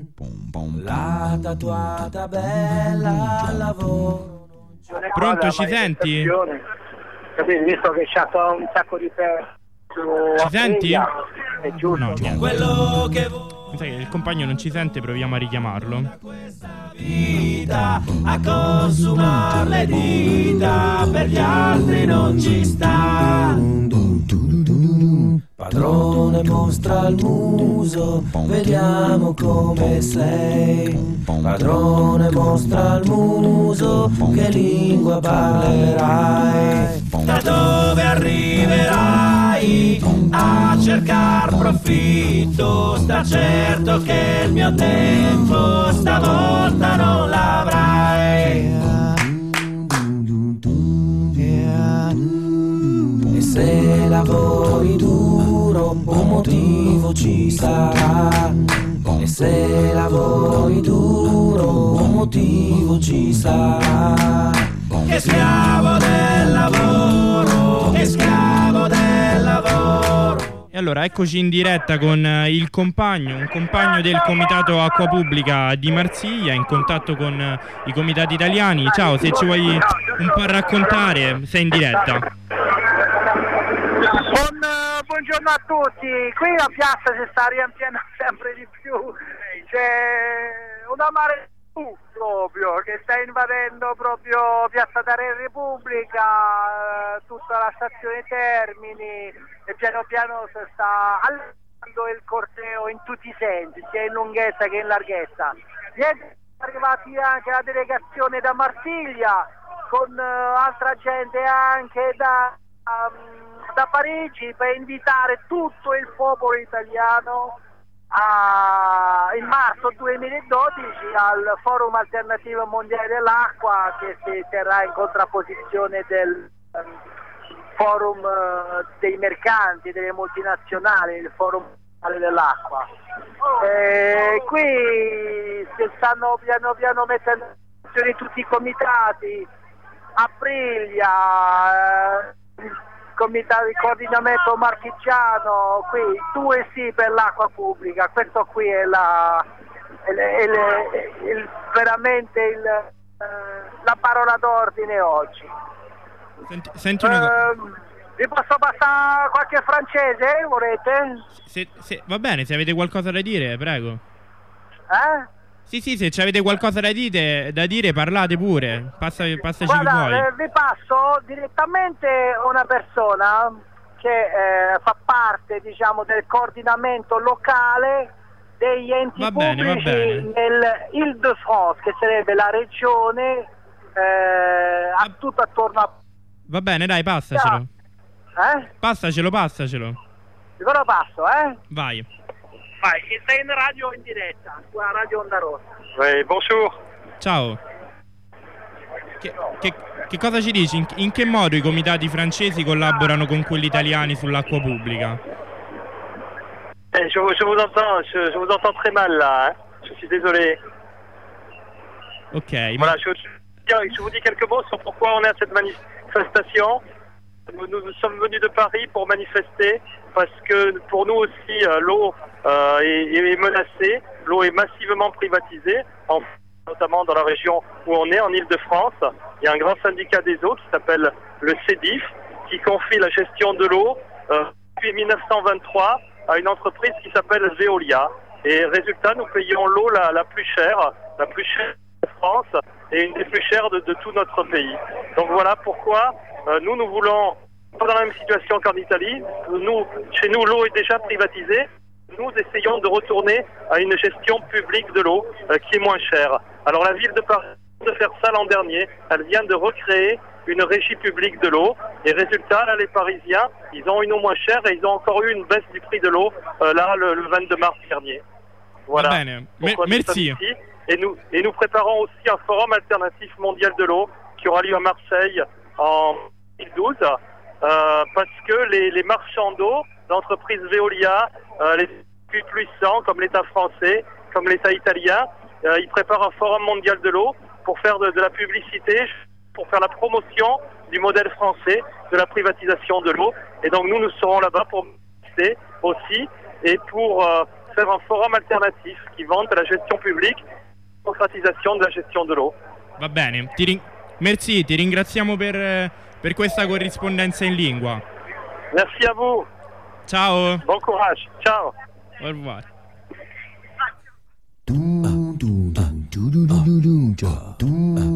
La tatuata bella al lavoro. Pronto, ci senti? Capito? Visto che c'ha un sacco di Ci senti? È giusto. No, niente. Quello che Mi sa che il compagno non ci sente, proviamo a richiamarlo. vita a consumare le dita, per gli altri non ci sta. Padrone mostra il muso, vediamo come sei. Padrone mostra il muso, che lingua parlerai. Da dove arriverai a cercar profitto? Sta certo che il mio tempo stavolta non l'avrai. E se lavori duro un motivo ci sarà. E se lavori duro un motivo ci sarà. Che schiavo del lavoro, che schiavo del lavoro. E allora eccoci in diretta con il compagno, un compagno del Comitato Acqua Pubblica di Marsiglia, in contatto con i comitati italiani. Ciao, se ci vuoi un po' raccontare, sei in diretta. Buongiorno a tutti, qui la piazza si sta riempiendo sempre di più, c'è una marea proprio che sta invadendo proprio Piazza Tarea Repubblica, tutta la stazione Termini, e piano piano si sta allargando il corteo in tutti i sensi, sia in lunghezza che in larghezza. Ieri è arrivati anche la delegazione da Marsiglia con altra gente anche da Parigi, per invitare tutto il popolo italiano in marzo 2012 al Forum Alternativo Mondiale dell'Acqua, che si terrà in contrapposizione del Forum dei mercanti, delle multinazionali, il Forum Mondiale dell'Acqua. Qui si stanno piano piano mettendo in azione tutti i comitati, Aprilia, Comitato di coordinamento marchigiano, qui 2 sì per l'acqua pubblica. Questo qui è veramente la parola d'ordine oggi. Senti una cosa. Vi posso passare qualche francese, volete? Va bene, se avete qualcosa da dire, prego. Sì, se ci avete qualcosa da dire, parlate pure. Passaci guarda, voi. Vi passo direttamente una persona che fa parte, diciamo, del coordinamento locale degli enti pubblici nel Île-de-France, che sarebbe la regione tutto attorno a... Va bene, dai, passacelo. Passacelo. Ve lo passo, Vai. Vai, che sei in radio in diretta, qua Radio Onda Rossa. Oui, bonjour. Ciao. Che cosa ci dici? In che modo i comitati francesi collaborano con quelli italiani sull'acqua pubblica? Je vous entends très mal là, hein. Je suis désolé. Ok. Voilà, je vous dis quelques mots sur pourquoi on est à cette manifestation. Nous sommes venus de Paris pour manifester parce que pour nous aussi l'eau est menacée, l'eau est massivement privatisée, notamment dans la région où on est, en Île-de-France. Il y a un grand syndicat des eaux qui s'appelle le CEDIF, qui confie la gestion de l'eau depuis 1923 à une entreprise qui s'appelle Veolia. Et résultat, nous payons l'eau la plus chère de France et une des plus chères de tout notre pays. Donc voilà pourquoi nous voulons, pas dans la même situation qu'en Italie, chez nous l'eau est déjà privatisée, nous essayons de retourner à une gestion publique de l'eau qui est moins chère. Alors la ville de Paris vient de faire ça l'an dernier, elle vient de recréer une régie publique de l'eau, et résultat, là les Parisiens, ils ont une eau moins chère et ils ont encore eu une baisse du prix de l'eau le 22 mars dernier. Voilà. Merci. Et nous préparons aussi un forum alternatif mondial de l'eau qui aura lieu à Marseille en 2012, parce que les marchands d'eau, l'entreprise Veolia, les plus puissants comme l'État français, comme l'État italien, ils préparent un forum mondial de l'eau pour faire de la publicité, pour faire la promotion du modèle français de la privatisation de l'eau. Et donc nous serons là-bas pour publiciter aussi et pour faire un forum alternatif qui vante la gestion publique, la démocratisation de la gestion de l'eau. Va bene, merci, ti ringraziamo per questa corrispondenza in lingua. Merci à vous. Ciao. Bon courage. Ciao. Au revoir. Du, du, du, du, du, du, du, du, du.